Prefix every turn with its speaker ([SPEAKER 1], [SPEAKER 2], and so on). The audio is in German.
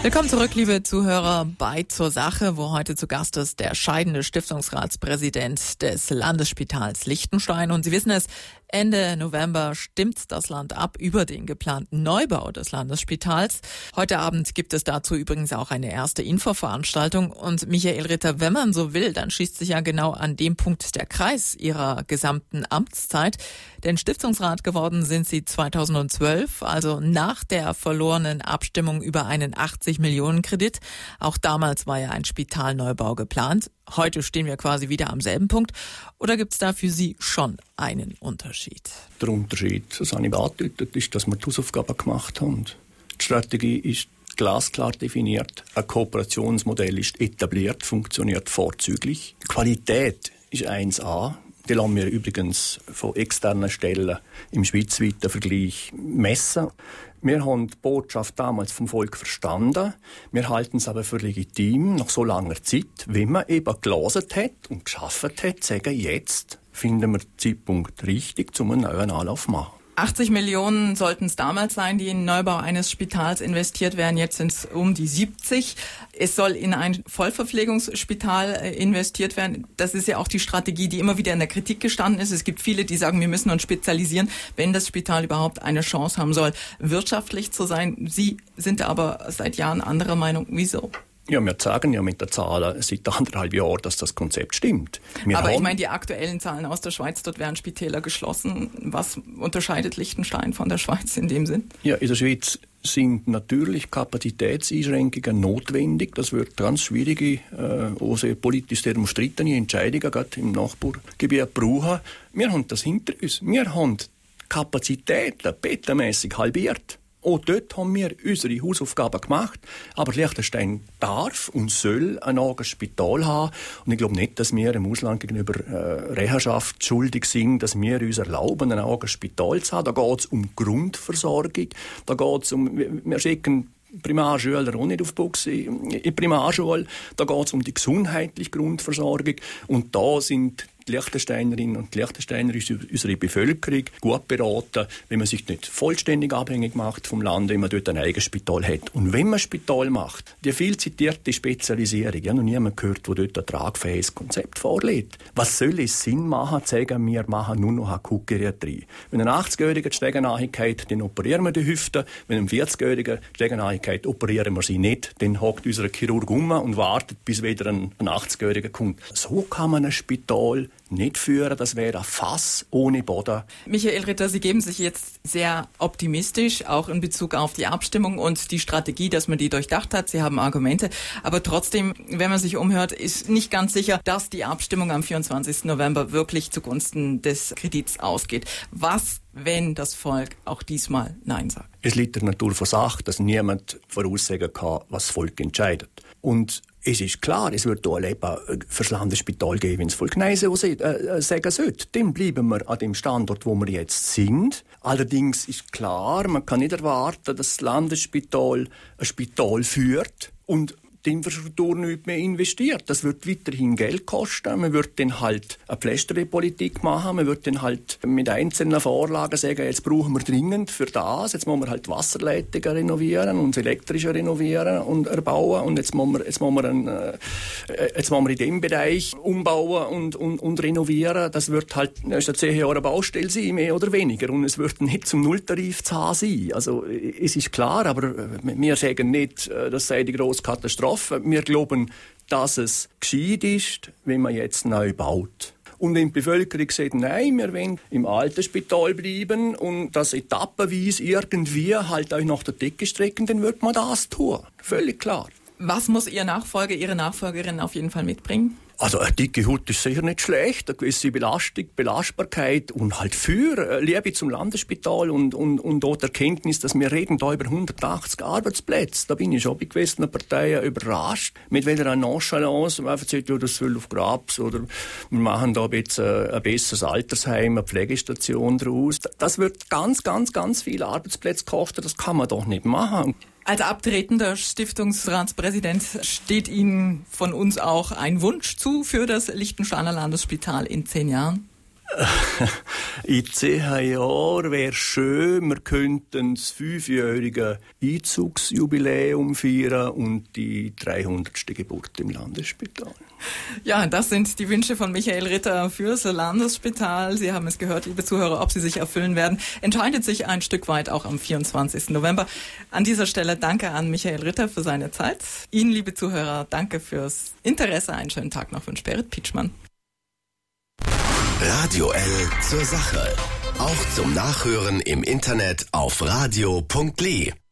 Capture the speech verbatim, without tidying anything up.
[SPEAKER 1] Willkommen zurück, liebe Zuhörer, bei Zur Sache, wo heute zu Gast ist der scheidende Stiftungsratspräsident des Landesspitals Liechtenstein. Und Sie wissen es, Ende November stimmt das Land ab über den geplanten Neubau des Landesspitals. Heute Abend gibt es dazu übrigens auch eine erste Infoveranstaltung. Und Michael Ritter, wenn man so will, dann schließt sich ja genau an dem Punkt der Kreis Ihrer gesamten Amtszeit. Denn Stiftungsrat geworden sind Sie zweitausendzwölf, also nach der verlorenen Abstimmung über einen achtzig Millionen Kredit. Auch damals war ja ein Spitalneubau geplant. Heute stehen wir quasi wieder am selben Punkt. Oder gibt es da für Sie schon einen Unterschied?
[SPEAKER 2] Der Unterschied, das habe ich angedeutet, ist, dass wir die Hausaufgaben gemacht haben. Die Strategie ist glasklar definiert. Ein Kooperationsmodell ist etabliert, funktioniert vorzüglich. Die Qualität ist eins a. Die lassen wir übrigens von externen Stellen im schweizweiten Vergleich messen. Wir haben die Botschaft damals vom Volk verstanden. Wir halten es aber für legitim, nach so langer Zeit, wenn man eben gelesen hat und geschaffen hat, sagen, jetzt finden wir den Zeitpunkt richtig, um einen neuen Anlauf zu machen.
[SPEAKER 1] achtzig Millionen sollten es damals sein, die in den Neubau eines Spitals investiert werden. Jetzt sind es um die siebzig. Es soll in ein Vollverpflegungsspital investiert werden. Das ist ja auch die Strategie, die immer wieder in der Kritik gestanden ist. Es gibt viele, die sagen, wir müssen uns spezialisieren, wenn das Spital überhaupt eine Chance haben soll, wirtschaftlich zu sein. Sie sind aber seit Jahren anderer Meinung. Wieso?
[SPEAKER 2] Ja, wir sagen ja mit der Zahl seit anderthalb Jahren, dass das Konzept stimmt. Wir
[SPEAKER 1] Aber ich meine, die aktuellen Zahlen aus der Schweiz, dort werden Spitäler geschlossen. Was unterscheidet Liechtenstein von der Schweiz in dem Sinn?
[SPEAKER 2] Ja, in der Schweiz sind natürlich Kapazitätseinschränkungen notwendig. Das wird ganz schwierige, äh, auch sehr politisch sehr umstrittene Entscheidungen gerade im Nachbargebiet brauchen. Wir haben das hinter uns. Wir haben die Kapazitäten bettenmässig halbiert. Auch dort haben wir unsere Hausaufgaben gemacht. Aber Liechtenstein darf und soll ein eigenes Spital haben. Und ich glaube nicht, dass wir im Ausland gegenüber äh, Rechenschaft schuldig sind, dass wir uns erlauben, ein eigenes Spital zu haben. Da geht es um Grundversorgung. Da geht es um, wir schicken Primarschüler auch nicht auf Buchse in die Primarschule. Da geht es um die gesundheitliche Grundversorgung. Und da sind die Liechtensteinerinnen und die Liechtensteiner, unsere Bevölkerung, gut beraten, wenn man sich nicht vollständig abhängig macht vom Land, wenn man dort ein eigenes Spital hat. Und wenn man ein Spital macht, die viel zitierte Spezialisierung, ich habe noch niemand gehört, der dort ein tragfähiges Konzept vorlegt. Was soll es Sinn machen, zu sagen, wir machen nur noch Akutgeriatrie? Wenn ein achtzigjähriger die Stegenahigkeit, dann operieren wir die Hüfte. Wenn ein vierzigjähriger die Stegenahigkeit, operieren wir sie nicht. Dann hockt unser Chirurg um und wartet, bis wieder ein, ein achtzigjähriger kommt. So kann man ein Spital nicht führen, das wäre ein Fass ohne Boden.
[SPEAKER 1] Michael Ritter, Sie geben sich jetzt sehr optimistisch, auch in Bezug auf die Abstimmung und die Strategie, dass man die durchdacht hat. Sie haben Argumente, aber trotzdem, wenn man sich umhört, ist nicht ganz sicher, dass die Abstimmung am vierundzwanzigsten November wirklich zugunsten des Kredits ausgeht. Was, wenn das Volk auch diesmal Nein sagt?
[SPEAKER 2] Es liegt in der Natur der Sache, dass niemand voraussagen kann, was das Volk entscheidet. Und es ist klar, es wird hier ein Leben fürs Landesspital geben, wenn es voll Nein äh, sagen sollte. Dann bleiben wir an dem Standort, wo wir jetzt sind. Allerdings ist klar, man kann nicht erwarten, dass das Landesspital ein Spital führt und die Infrastruktur nicht mehr investiert. Das wird weiterhin Geld kosten. Man wird dann halt eine Pflästerpolitik machen. Man wird dann halt mit einzelnen Vorlagen sagen, jetzt brauchen wir dringend für das. Jetzt müssen wir halt Wasserleitungen renovieren und elektrische renovieren und erbauen. Und jetzt müssen wir, jetzt müssen wir, ein, äh, jetzt müssen wir in dem Bereich umbauen und, und, und renovieren. Das wird halt, das ist eine zehn Jahre Baustelle sein, mehr oder weniger. Und es wird nicht zum Nulltarif zu haben sein. Also, es ist klar, aber wir sagen nicht, das sei die grosse Katastrophe. Wir glauben, dass es gescheit ist, wenn man jetzt neu baut. Und wenn die Bevölkerung sagt, nein, wir wollen im alten Spital bleiben und das etappenweise irgendwie halt euch nach der Decke strecken, dann wird man das tun. Völlig klar.
[SPEAKER 1] Was muss Ihr Nachfolger, Ihre Nachfolgerin auf jeden Fall mitbringen?
[SPEAKER 2] Also eine dicke Haut ist sicher nicht schlecht, eine gewisse Belastung, Belastbarkeit und halt für Liebe zum Landesspital und, und, und auch die Erkenntnis, dass wir reden da über hundertachtzig Arbeitsplätze. Da bin ich schon bei gewissen Parteien überrascht, mit welcher Nonchalance man einfach sagt, ja, das soll auf Grabs oder wir machen da jetzt ein besseres Altersheim, eine Pflegestation draus. Das wird ganz, ganz, ganz viele Arbeitsplätze kosten, das kann man doch nicht machen.
[SPEAKER 1] Als abtretender Stiftungsratspräsident steht Ihnen von uns auch ein Wunsch zu für das Liechtensteiner Landesspital in zehn Jahren?
[SPEAKER 2] In zehn Jahren wäre schön, wir könnten das fünfjährige Einzugsjubiläum feiern und die dreihundertste Geburt im Landesspital.
[SPEAKER 1] Ja, das sind die Wünsche von Michael Ritter fürs Landesspital. Sie haben es gehört, liebe Zuhörer, ob sie sich erfüllen werden, entscheidet sich ein Stück weit auch am vierundzwanzigsten November. An dieser Stelle danke an Michael Ritter für seine Zeit. Ihnen, liebe Zuhörer, danke fürs Interesse. Einen schönen Tag noch, wünscht Berit Pietschmann.
[SPEAKER 3] Radio L zur Sache. Auch zum Nachhören im Internet auf radio punkt l e.